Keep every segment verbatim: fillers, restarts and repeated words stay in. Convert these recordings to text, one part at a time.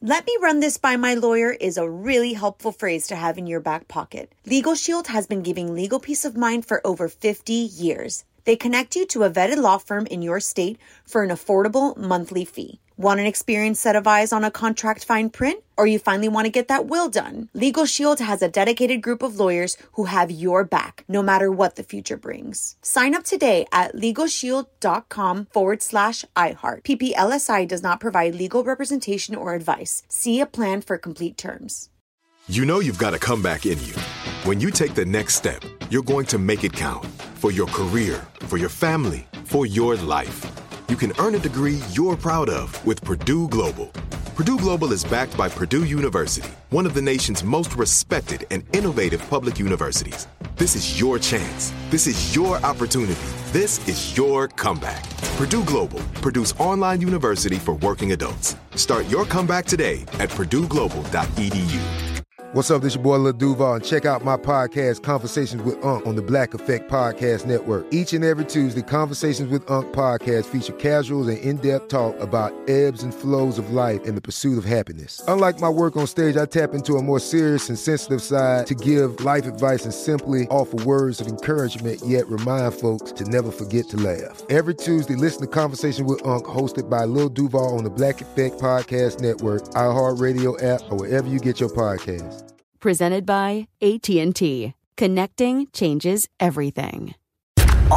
Let me run this by my lawyer is a really helpful phrase to have in your back pocket. Legal Shield has been giving legal peace of mind for over fifty years. They connect you to a vetted law firm in your state for an affordable monthly fee. Want an experienced set of eyes on a contract fine print? Or you finally want to get that will done? Legal Shield has a dedicated group of lawyers who have your back, no matter what the future brings. Sign up today at LegalShield.com forward slash iHeart. P P L S I does not provide legal representation or advice. See a plan for complete terms. You know you've got a comeback in you. When you take the next step, you're going to make it count. For your career, for your family, for your life. You can earn a degree you're proud of with Purdue Global. Purdue Global is backed by Purdue University, one of the nation's most respected and innovative public universities. This is your chance. This is your opportunity. This is your comeback. Purdue Global, Purdue's online university for working adults. Start your comeback today at purdue global dot e d u. What's up, this your boy Lil Duval, and check out my podcast, Conversations with Unc, on the Black Effect Podcast Network. Each and every Tuesday, Conversations with Unc podcast feature casual and in-depth talk about ebbs and flows of life and the pursuit of happiness. Unlike my work on stage, I tap into a more serious and sensitive side to give life advice and simply offer words of encouragement, yet remind folks to never forget to laugh. Every Tuesday, listen to Conversation with Unc, hosted by Lil Duval on the Black Effect Podcast Network, iHeartRadio app, or wherever you get your podcasts. Presented by A T and T. Connecting changes everything. On,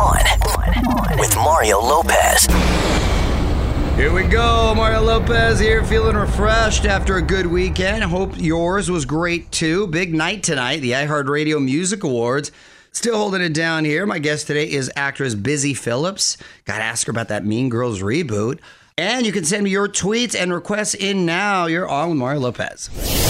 on with Mario Lopez. Here we go. Mario Lopez here, feeling refreshed after a good weekend. Hope yours was great too. Big night tonight, the iHeartRadio Music Awards. Still holding it down here. My guest today is actress Busy Phillips. Got to ask her about that Mean Girls reboot. And you can send me your tweets and requests in now. You're on with Mario Lopez.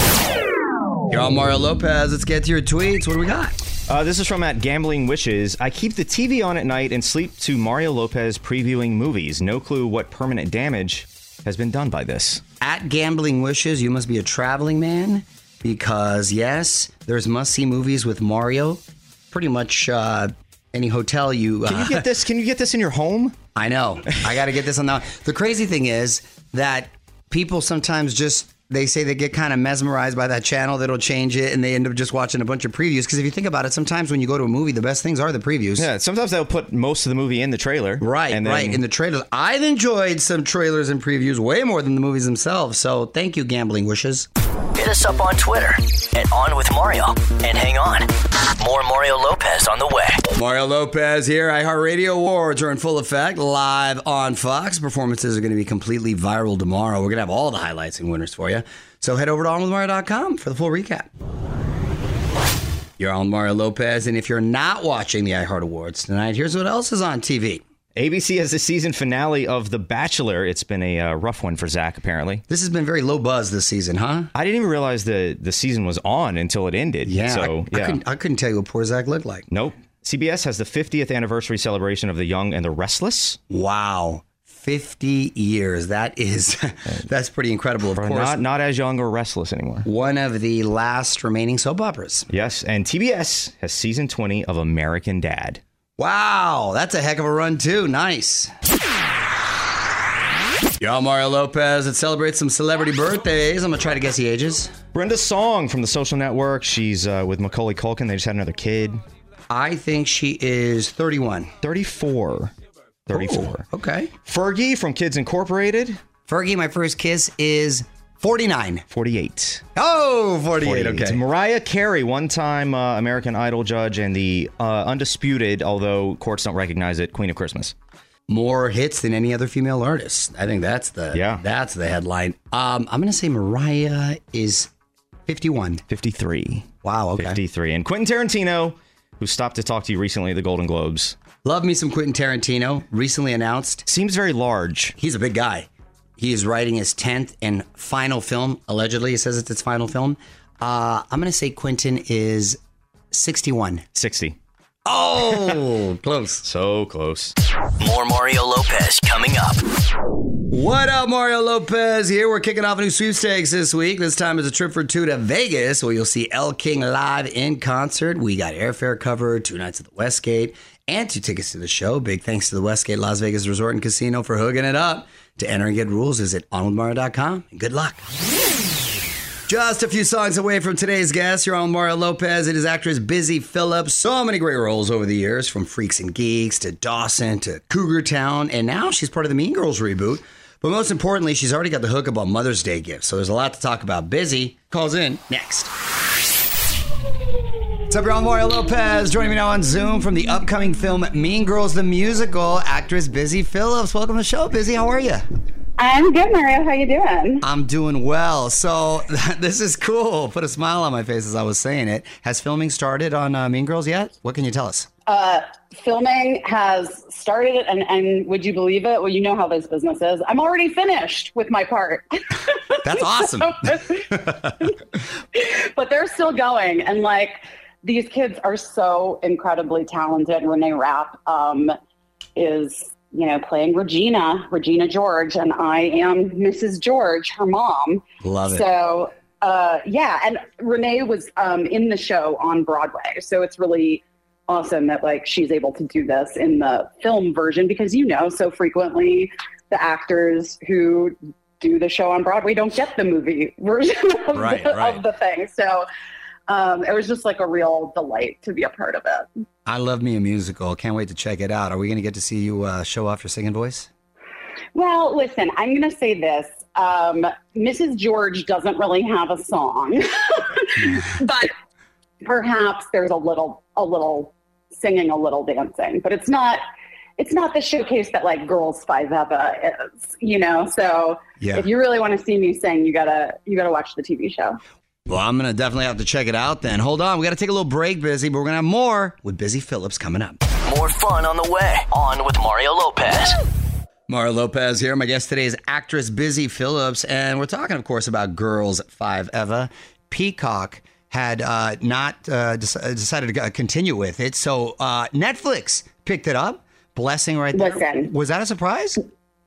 You're on Mario Lopez. Let's get to your tweets. What do we got? Uh, this is from at Gambling Wishes. I keep the T V on at night and sleep to Mario Lopez previewing movies. No clue what permanent damage has been done by this. At Gambling Wishes, you must be a traveling man because, yes, there's must-see movies with Mario. Pretty much uh, any hotel you... Uh, Can you get this? Can you get this in your home? I know. I got to get this on the... The crazy thing is that people sometimes just... They say they get kind of mesmerized by that channel that'll change it, and they end up just watching a bunch of previews. Because if you think about it, sometimes when you go to a movie, the best things are the previews. Yeah, sometimes they'll put most of the movie in the trailer. Right, and then... right, in the trailers. I've enjoyed some trailers and previews way more than the movies themselves. So thank you, Gambling Wishes. Hit us up on Twitter at On With Mario. And hang on, more Mario Lopez on the way. Mario Lopez here. iHeartRadio Awards are in full effect, live on Fox. Performances are going to be completely viral tomorrow. We're going to have all the highlights and winners for you. So head over to on with mario dot com for the full recap. You're on Mario Lopez, and if you're not watching the iHeart Awards tonight, here's what else is on T V. A B C has the season finale of The Bachelor. It's been a uh, rough one for Zach, apparently. This has been very low buzz this season, huh? I didn't even realize the, the season was on until it ended. Yeah, so, I, yeah. I, couldn't, I couldn't tell you what poor Zach looked like. Nope. C B S has the fiftieth anniversary celebration of The Young and the Restless. Wow. fifty years. That is, that's pretty incredible, of For course. Not, not as young or restless anymore. One of the last remaining soap operas. Yes, and T B S has season twenty of American Dad. Wow, that's a heck of a run, too. Nice. Y'all, Mario Lopez. Let's celebrate some celebrity birthdays. I'm going to try to guess the ages. Brenda Song from The Social Network. She's uh, with Macaulay Culkin. They just had another kid. I think she is thirty-one. thirty-four. thirty-four. Ooh, okay. Fergie from Kids Incorporated. Fergie, my first kiss, is forty-nine. forty-eight. Oh, forty-eight. forty-eight. Okay. Mariah Carey, one-time uh, American Idol judge and the uh, undisputed, although courts don't recognize it, Queen of Christmas. More hits than any other female artist. I think that's the yeah. that's the headline. Um, I'm going to say Mariah is fifty-one. fifty-three. Wow, okay. fifty-three. And Quentin Tarantino, who stopped to talk to you recently at the Golden Globes. Love me some Quentin Tarantino, recently announced. Seems very large. He's a big guy. He is writing his tenth and final film. Allegedly, he says it's his final film. Uh, I'm going to say Quentin is sixty-one. sixty. Oh, close. So close. More Mario Lopez coming up. What up, Mario Lopez here. We're kicking off a new sweepstakes this week. This time is a trip for two to Vegas, where you'll see Elle King live in concert. We got airfare covered, two nights at the Westgate, and two tickets to the show. Big thanks to the Westgate Las Vegas Resort and Casino for hooking it up. To enter and get rules, visit on with mario dot com, and good luck. Just a few songs away from today's guest. You're on Mario Lopez. It is actress Busy Phillips. So many great roles over the years, from Freaks and Geeks to Dawson to Cougar Town. And now she's part of the Mean Girls reboot. But most importantly, she's already got the hookup on Mother's Day gifts. So there's a lot to talk about. Busy calls in next. What's up, you're on Mario Lopez. Joining me now on Zoom from the upcoming film Mean Girls the Musical, actress Busy Phillips. Welcome to the show, Busy. How are you? I'm good, Mario. How you doing? I'm doing well. So this is cool. Put a smile on my face as I was saying it. Has filming started on uh, Mean Girls yet? What can you tell us? Uh, filming has started, and, and would you believe it? Well, you know how this business is. I'm already finished with my part. That's awesome. But they're still going, and like these kids are so incredibly talented. Renee Rapp um, is. you know, playing Regina, Regina George, and I am Missus George, her mom. Love it. So, uh, yeah, and Renee was um, in the show on Broadway, so it's really awesome that, like, she's able to do this in the film version, because, you know, so frequently the actors who do the show on Broadway don't get the movie version of, right, the, right. of the thing. So um, it was just, like, a real delight to be a part of it. I love me a musical. Can't wait to check it out. Are we going to get to see you uh, show off your singing voice? Well, listen, I'm going to say this. Um, Missus George doesn't really have a song, but perhaps there's a little, a little singing, a little dancing, but it's not, it's not the showcase that like Girls Five Eva is, you know? So yeah. If you really want to see me sing, you gotta, you gotta watch the T V show. Well, I'm going to definitely have to check it out then. Hold on. We got to take a little break, Busy, but we're going to have more with Busy Phillips coming up. More fun on the way. On with Mario Lopez. Mario Lopez here. My guest today is actress Busy Phillips, and we're talking, of course, about Girls Five Eva. Peacock had uh, not uh, de- decided to continue with it, so uh, Netflix picked it up. Blessing right there. Listen, was that a surprise?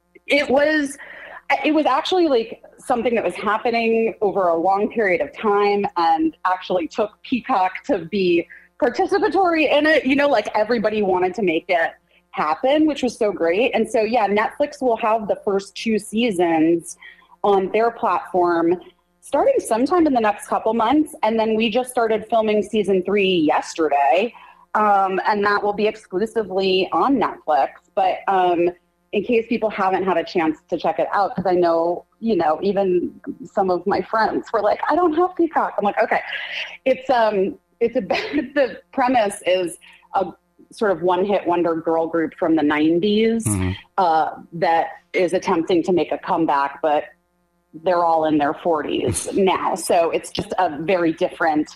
It was. It was actually like something that was happening over a long period of time, and actually took Peacock to be participatory in it. You know, like everybody wanted to make it happen, which was so great. And so, yeah, Netflix will have the first two seasons on their platform starting sometime in the next couple months. And then we just started filming season three yesterday. Um, and that will be exclusively on Netflix. But um, in case people haven't had a chance to check it out, because I know, you know, even some of my friends were like, I don't have Peacock. I'm like, okay. It's um, it's a the premise is a sort of one-hit wonder girl group from the nineties mm-hmm. uh, that is attempting to make a comeback, but they're all in their forties now. So it's just a very different,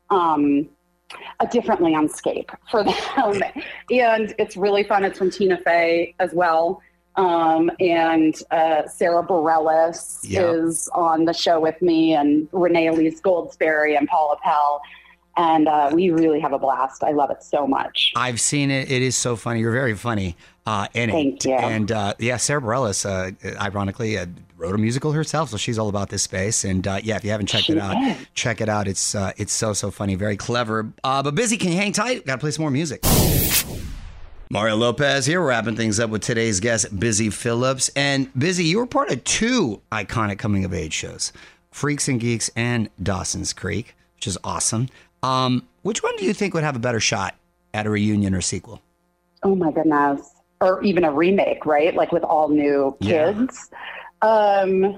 um, a different landscape for them. And it's really fun. It's from Tina Fey as well. Um, and uh, Sarah Bareilles yep. is on the show with me, and Renee Elise Goldsberry and Paula Pell. And uh, we really have a blast. I love it so much. I've seen it. It is so funny. You're very funny uh, in it. Thank you. And uh, yeah, Sarah Bareilles, uh, ironically, uh, wrote a musical herself, so she's all about this space. And uh, yeah, if you haven't checked she it out, is. check it out. It's uh, it's so, so funny. Very clever. Uh, but Busy, can you hang tight? Got to play some more music. Mario Lopez here, wrapping things up with today's guest, Busy Phillips. And Busy, you were part of two iconic coming-of-age shows, Freaks and Geeks and Dawson's Creek, which is awesome. Um, which one do you think would have a better shot at a reunion or sequel? Oh my goodness. Or even a remake, right? Like with all new kids. Yeah. Um,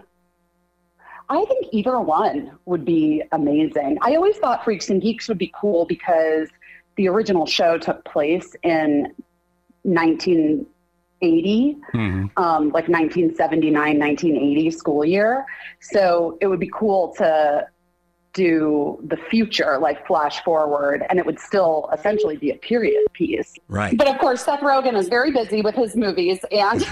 I think either one would be amazing. I always thought Freaks and Geeks would be cool because the original show took place in nineteen eighty, mm-hmm. um, like nineteen seventy-nine, nineteen eighty school year. So it would be cool to do the future, like flash forward, and it would still essentially be a period piece. Right. But of course, Seth Rogen is very busy with his movies, and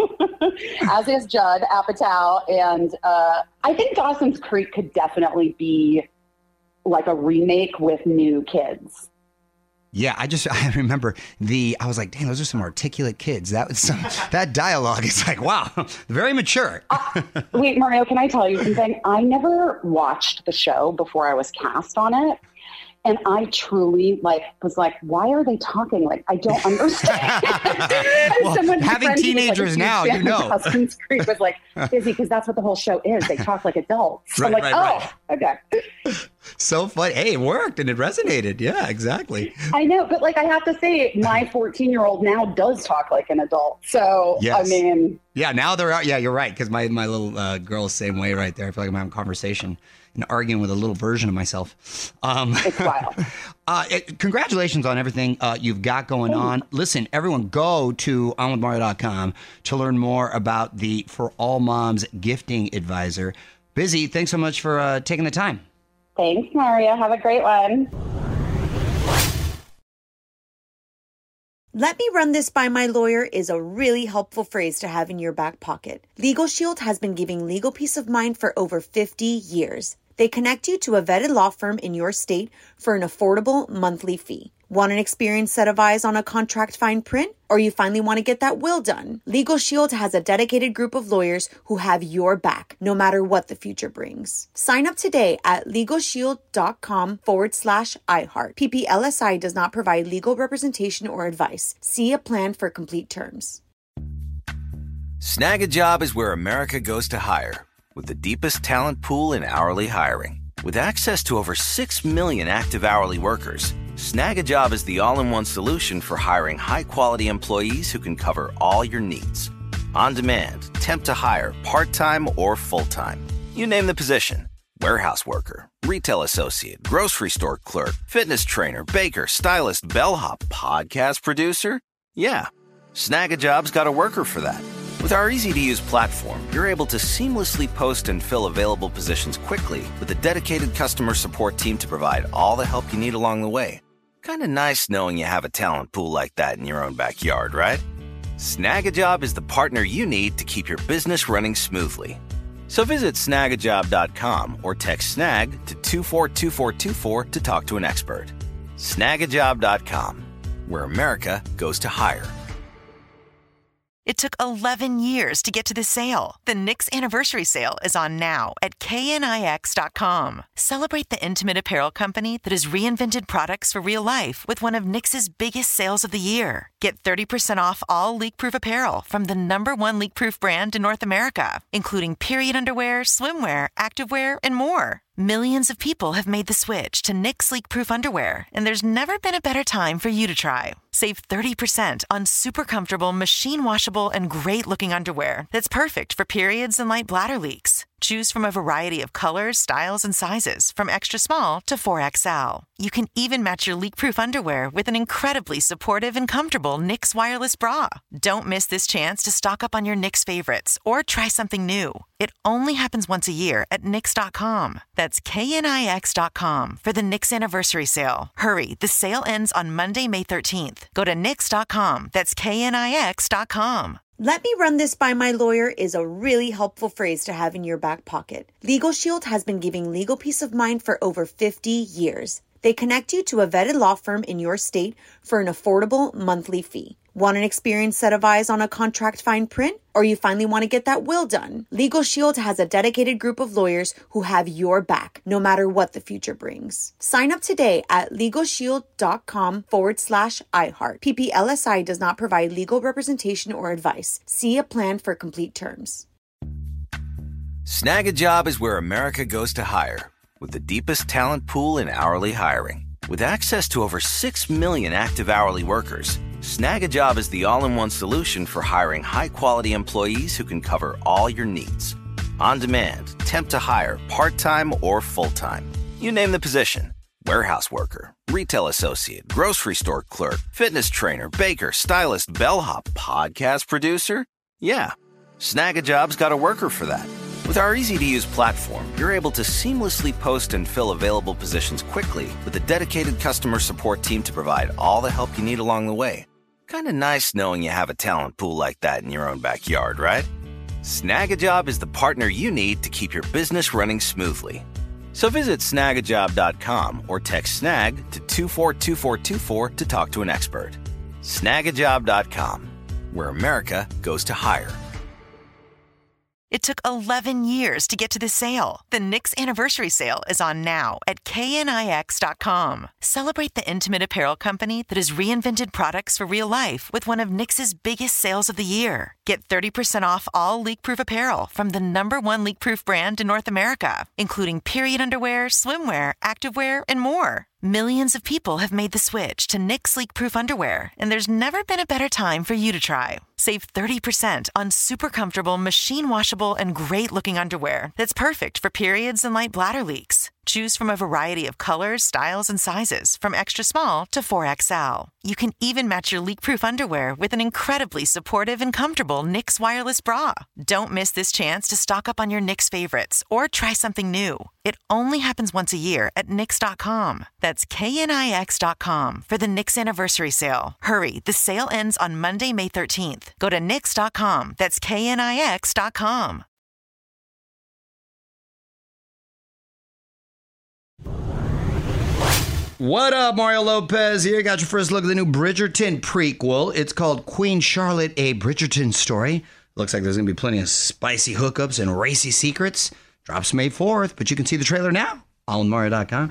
as is Judd Apatow. And uh, I think Dawson's Creek could definitely be like a remake with new kids. Yeah, I just I remember the I was like, dang, those are some articulate kids. That was some that dialogue is like, wow, very mature. uh, wait, Mario, can I tell you something? I never watched the show before I was cast on it. And I truly like was like, why are they talking? Like, I don't understand. Well, having teenagers like, now, you know. Dawson's Creek was like, busy because that's what the whole show is. They talk like adults. Right, I'm like, right, oh, right. okay. So fun. Hey, it worked and it resonated. Yeah, exactly. I know, but like I have to say, my fourteen-year-old now does talk like an adult. So, yes. I mean. Yeah, now they're out. Yeah, you're right. Because my, my little uh, girl's the same way right there. I feel like I'm having a conversation and arguing with a little version of myself. Um, it's wild. uh, it, congratulations on everything uh, you've got going Ooh. on. Listen, everyone, go to on with mario dot com to learn more about the For All Moms Gifting Advisor. Busy, thanks so much for uh, taking the time. Thanks, Mario. Have a great one. Let me run this by my lawyer is a really helpful phrase to have in your back pocket. Legal Shield has been giving legal peace of mind for over fifty years. They connect you to a vetted law firm in your state for an affordable monthly fee. Want an experienced set of eyes on a contract fine print? Or you finally want to get that will done? Legal Shield has a dedicated group of lawyers who have your back, no matter what the future brings. Sign up today at LegalShield.com forward slash iHeart. P P L S I does not provide legal representation or advice. See a plan for complete terms. Snag a Job is where America goes to hire, with the deepest talent pool in hourly hiring. With access to over six million active hourly workers, Snag a Job is the all-in-one solution for hiring high-quality employees who can cover all your needs. On demand, temp to hire, part-time or full-time. You name the position. Warehouse worker, retail associate, grocery store clerk, fitness trainer, baker, stylist, bellhop, podcast producer. Yeah, Snag a Job's got a worker for that. With our easy-to-use platform, you're able to seamlessly post and fill available positions quickly with a dedicated customer support team to provide all the help you need along the way. Kind of nice knowing you have a talent pool like that in your own backyard, right? Snag a Job is the partner you need to keep your business running smoothly. So visit snag a job dot com or text SNAG to two four two four two four to talk to an expert. snag a job dot com, where America goes to hire. It took eleven years to get to this sale. The Knix Anniversary Sale is on now at K N I X dot com. Celebrate the intimate apparel company that has reinvented products for real life with one of Knix's biggest sales of the year. Get thirty percent off all leak-proof apparel from the number one leak-proof brand in North America, including period underwear, swimwear, activewear, and more. Millions of people have made the switch to Knix leak-proof underwear, and there's never been a better time for you to try. Save thirty percent on super comfortable, machine-washable, and great-looking underwear that's perfect for periods and light bladder leaks. Choose from a variety of colors, styles, and sizes, from extra small to four X L. You can even match your leak-proof underwear with an incredibly supportive and comfortable Knix wireless bra. Don't miss this chance to stock up on your Knix favorites or try something new. It only happens once a year at Knix dot com. That's K N I X dot com for the Knix Anniversary Sale. Hurry, the sale ends on Monday, May thirteenth. Go to Knix dot com. That's K N I X dot com. Let me run this by my lawyer is a really helpful phrase to have in your back pocket. Legal Shield has been giving legal peace of mind for over fifty years. They connect you to a vetted law firm in your state for an affordable monthly fee. Want an experienced set of eyes on a contract fine print? Or you finally want to get that will done? Legal Shield has a dedicated group of lawyers who have your back, no matter what the future brings. Sign up today at LegalShield.com forward slash iHeart. P P L S I does not provide legal representation or advice. See a plan for complete terms. Snag a Job is where America goes to hire, with the deepest talent pool in hourly hiring. With access to over six million active hourly workers, Snag a Job is the all-in-one solution for hiring high-quality employees who can cover all your needs. On demand, temp to hire, part-time or full-time. You name the position. Warehouse worker, retail associate, grocery store clerk, fitness trainer, baker, stylist, bellhop, podcast producer. Yeah, Snag a Job's got a worker for that. With our easy-to-use platform, you're able to seamlessly post and fill available positions quickly with a dedicated customer support team to provide all the help you need along the way. Kind of nice knowing you have a talent pool like that in your own backyard, right? Snag a Job is the partner you need to keep your business running smoothly. So visit snag a job dot com or text snag to two four two four two four to talk to an expert. snag a job dot com, where America goes to hire. It took eleven years to get to this sale. The Knix Anniversary Sale is on now at K N I X dot com. Celebrate the intimate apparel company that has reinvented products for real life with one of Knix's biggest sales of the year. Get thirty percent off all leak-proof apparel from the number one leak-proof brand in North America, including period underwear, swimwear, activewear, and more. Millions of people have made the switch to Knix leak-proof underwear, and there's never been a better time for you to try. Save thirty percent on super comfortable, machine-washable, and great-looking underwear that's perfect for periods and light bladder leaks. Choose from a variety of colors, styles, and sizes, from extra small to four X L. You can even match your leak-proof underwear with an incredibly supportive and comfortable Knix wireless bra. Don't miss this chance to stock up on your Knix favorites or try something new. It only happens once a year at Knix dot com. That's K N I X dot com for the Knix Anniversary Sale. Hurry, the sale ends on Monday, May thirteenth. Go to Knix dot com. That's K N I X dot com. What up, Mario Lopez here. Got your first look at the new Bridgerton prequel. It's called Queen Charlotte, A Bridgerton Story. Looks like there's going to be plenty of spicy hookups and racy secrets. Drops May fourth, but you can see the trailer now on Mario dot com.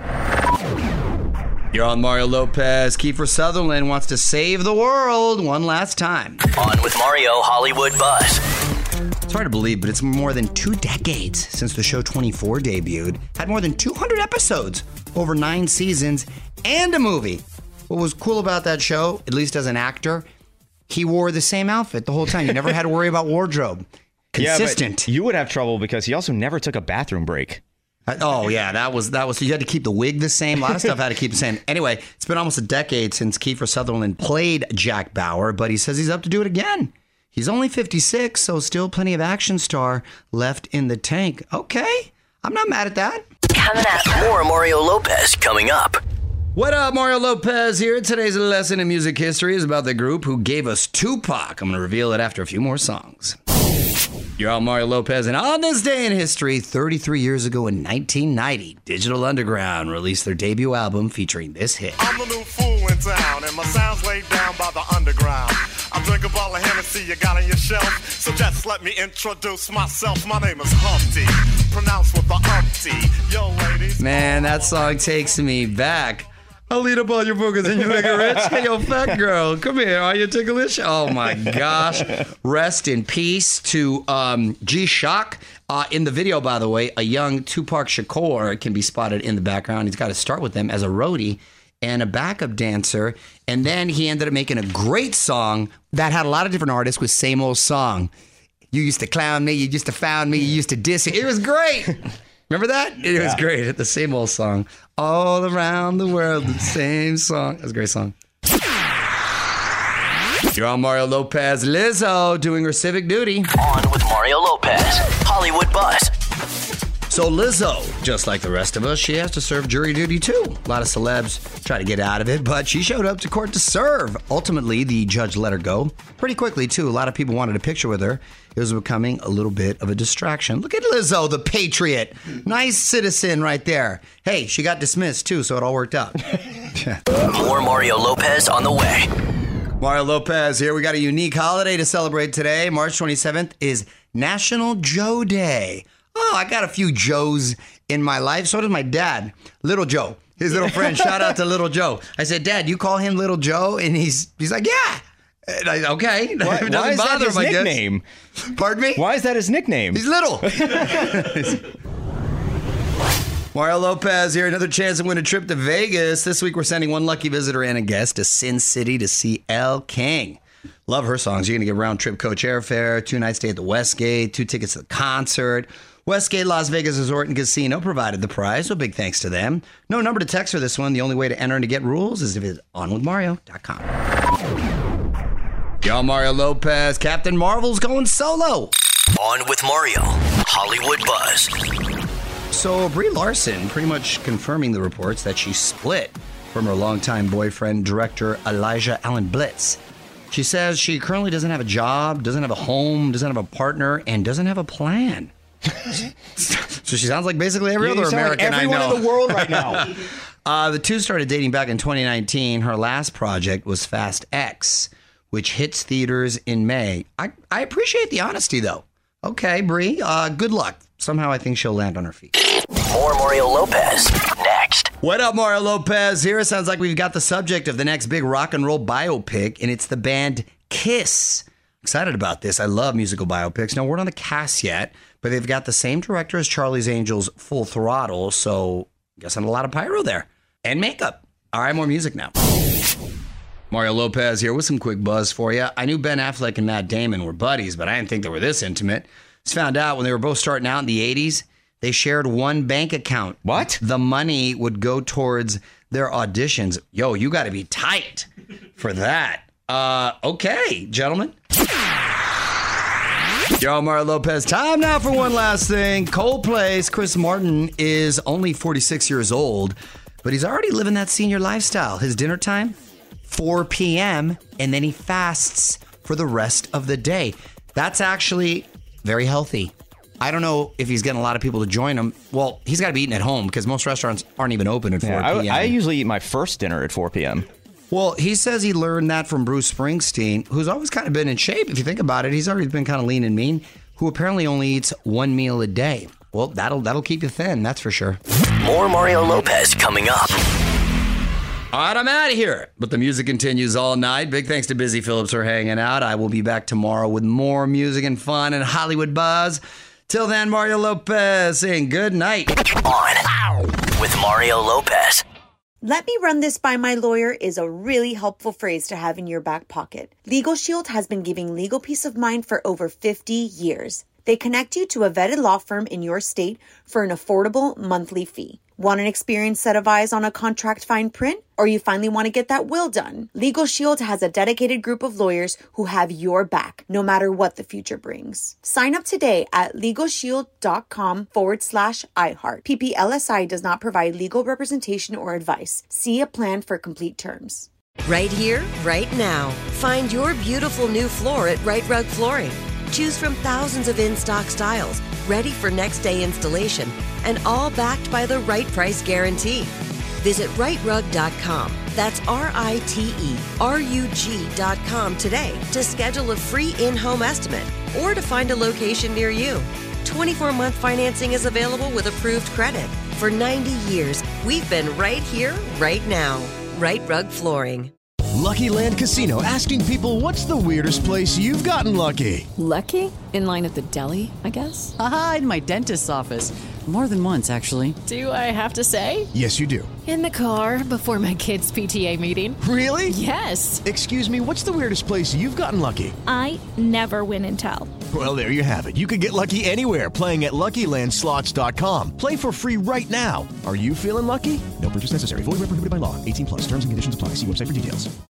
You're on Mario Lopez. Kiefer Sutherland wants to save the world one last time. On with Mario Hollywood Buzz. It's hard to believe, but it's more than two decades since the show twenty-four debuted. Had more than two hundred episodes, over nine seasons, and a movie. What was cool about that show, at least as an actor, he wore the same outfit the whole time. You never had to worry about wardrobe. Consistent. Yeah, but you would have trouble because he also never took a bathroom break. Uh, oh, yeah, that was, that was, you had to keep the wig the same. A lot of stuff had to keep the same. Anyway, it's been almost a decade since Kiefer Sutherland played Jack Bauer, but he says he's up to do it again. He's only fifty-six, so still plenty of action star left in the tank. Okay, I'm not mad at that. Coming up. More Mario Lopez coming up. What up, Mario Lopez here. Today's lesson in music history is about the group who gave us Tupac. I'm going to reveal it after a few more songs. You're on Mario Lopez, and on this day in history, thirty-three years ago in nineteen ninety, Digital Underground released their debut album featuring this hit. I'm the new fool in town, and my sound's laid down by the underground. I drink a bottle of Hennessy you got on your shelf, so just let me introduce myself. My name is Humpty, pronounced with the umpty. Yo, ladies. Man, that song takes me back. I'll eat up all your boogers and you make it rich. Hey, yo, fat girl, come here. Are you ticklish? Oh, my gosh. Rest in peace to um, G-Shock. Uh, in the video, by the way, a young Tupac Shakur can be spotted in the background. He's got to start with them as a roadie and a backup dancer. And then he ended up making a great song that had a lot of different artists with same old song. You used to clown me. You used to found me. You used to diss me. It was great. Remember that? It was yeah. great. The same old song. All around the world, the same song. That's a great song. You're on Mario Lopez. Lizzo doing her civic duty. On with Mario Lopez. Hollywood Buzz. So Lizzo, just like the rest of us, she has to serve jury duty too. A lot of celebs try to get out of it, but she showed up to court to serve. Ultimately, the judge let her go. Pretty quickly, too. A lot of people wanted a picture with her. It was becoming a little bit of a distraction. Look at Lizzo, the patriot. Nice citizen right there. Hey, she got dismissed, too, so it all worked out. More Mario Lopez on the way. Mario Lopez here. We got a unique holiday to celebrate today. March twenty-seventh is National Joe Day. Oh, I got a few Joes in my life. So does my dad, Little Joe. His little friend. Shout out to Little Joe. I said, Dad, you call him Little Joe? And he's he's like, yeah. And I, okay. Why, why is that his him, nickname? Pardon me? Why is that his nickname? He's little. Mario Lopez here. Another chance to win a trip to Vegas. This week we're sending one lucky visitor and a guest to Sin City to see Elle King. Love her songs. You're going to get round trip coach airfare, two night stay at the Westgate, two tickets to the concert. Westgate Las Vegas Resort and Casino provided the prize, so big thanks to them. No number to text for this one. The only way to enter and to get rules is if it's on with Mario dot com. Y'all, Mario Lopez. Captain Marvel's going solo. On with Mario. Hollywood Buzz. So Brie Larson pretty much confirming the reports that she split from her longtime boyfriend, director Elijah Allen Blitz. She says she currently doesn't have a job, doesn't have a home, doesn't have a partner, and doesn't have a plan. So she sounds like basically every You other sound like American everyone I know. in the world right now. uh, the two started dating back in twenty nineteen. Her last project was Fast X, which hits theaters in May. I, I appreciate the honesty, though. Okay, Brie, uh, good luck. Somehow I think she'll land on her feet. More Mario Lopez next. What up, Mario Lopez? Here it sounds like we've got the subject of the next big rock and roll biopic, and it's the band Kiss. Excited about this. I love musical biopics. No word on the cast yet, but they've got the same director as Charlie's Angels, Full Throttle, so guessing a lot of pyro there. And makeup. All right, more music now. Mario Lopez here with some quick buzz for you. I knew Ben Affleck and Matt Damon were buddies, but I didn't think they were this intimate. Just found out when they were both starting out in the eighties, they shared one bank account. What? The money would go towards their auditions. Yo, you got to be tight for that. Uh, okay, gentlemen. Yo, Mario Lopez. Time now for one last thing. Coldplay's Chris Martin is only forty-six years old, but he's already living that senior lifestyle. His dinner time, four p.m., and then he fasts for the rest of the day. That's actually very healthy. I don't know if he's getting a lot of people to join him. Well, he's got to be eating at home because most restaurants aren't even open at Yeah, four p.m. I, I usually eat my first dinner at four p.m. Well, he says he learned that from Bruce Springsteen, who's always kind of been in shape. If you think about it, he's always been kind of lean and mean, who apparently only eats one meal a day. Well, that'll that'll keep you thin, that's for sure. More Mario Lopez coming up. All right, I'm out of here. But the music continues all night. Big thanks to Busy Phillips for hanging out. I will be back tomorrow with more music and fun and Hollywood buzz. Till then, Mario Lopez saying good night. On with Mario Lopez. Let me run this by my lawyer is a really helpful phrase to have in your back pocket. Legal Shield has been giving legal peace of mind for over fifty years. They connect you to a vetted law firm in your state for an affordable monthly fee. Want an experienced set of eyes on a contract fine print? Or you finally want to get that will done? Legal Shield has a dedicated group of lawyers who have your back, no matter what the future brings. Sign up today at LegalShield.com forward slash iHeart. P P L S I does not provide legal representation or advice. See a plan for complete terms. Right here, right now. Find your beautiful new floor at Right Rug Flooring. Choose from thousands of in-stock styles, ready for next day installation, and all backed by the right price guarantee. Visit right rug dot com. That's R I T E R U G dot com today to schedule a free in-home estimate or to find a location near you. twenty-four month financing is available with approved credit. For ninety years, we've been right here, right now. Right Rug Flooring. Lucky Land Casino, asking people, what's the weirdest place you've gotten lucky? Lucky? In line at the deli, I guess? Aha, in my dentist's office. More than once, actually. Do I have to say? Yes, you do. In the car before my kids' P T A meeting. Really? Yes. Excuse me, what's the weirdest place you've gotten lucky? I never win and tell. Well, there you have it. You can get lucky anywhere, playing at Lucky Land Slots dot com. Play for free right now. Are you feeling lucky? No purchase necessary. Void where prohibited by law. eighteen plus. Terms and conditions apply. See website for details.